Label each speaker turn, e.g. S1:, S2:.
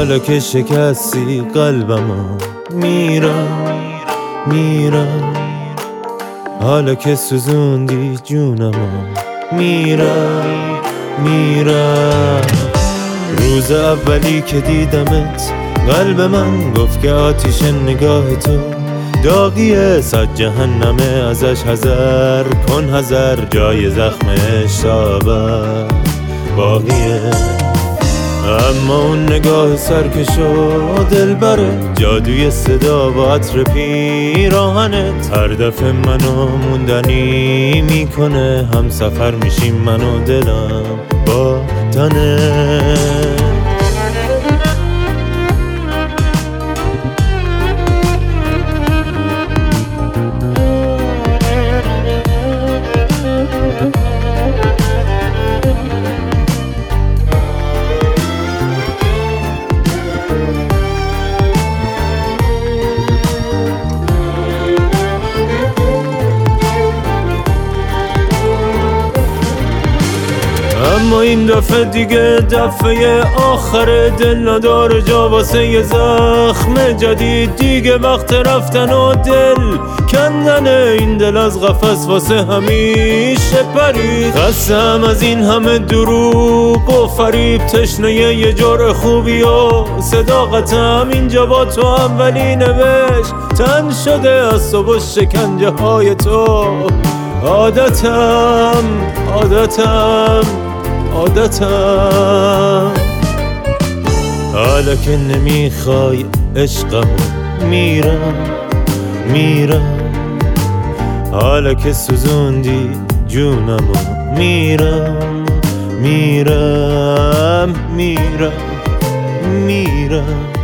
S1: حالا که شکستی قلبمو میرم حالا که سوزوندی جونمو میرم روز اولی که دیدمت قلب من گفت که آتیش نگاه تو داغیه، صد جهنمه ازش حذر کن، حذر جای زخمش تابر باقیه. اما اون نگاه سرکش و دلبره، جادوی صدا با عطر پیراهنت هر دفعه منو موندنی میکنه، هم سفر میشیم من و دلم با تنه. اما این دفعه دیگه دفعه آخر، دل نداره جا واسه یه زخم جدید، دیگه وقت رفتن و دل کندن این دل از قفس واسه همیشه پرید. خستم از این همه دروغ و فریب، تشنه یه جور خوبی و صداقتم اینجا با تو هم ولی نوشت تن شده از صبح شکنجه های تو. عادتم حالا که نمیخوای عشقمو میرم حالا که سوزوندی جونمو میرم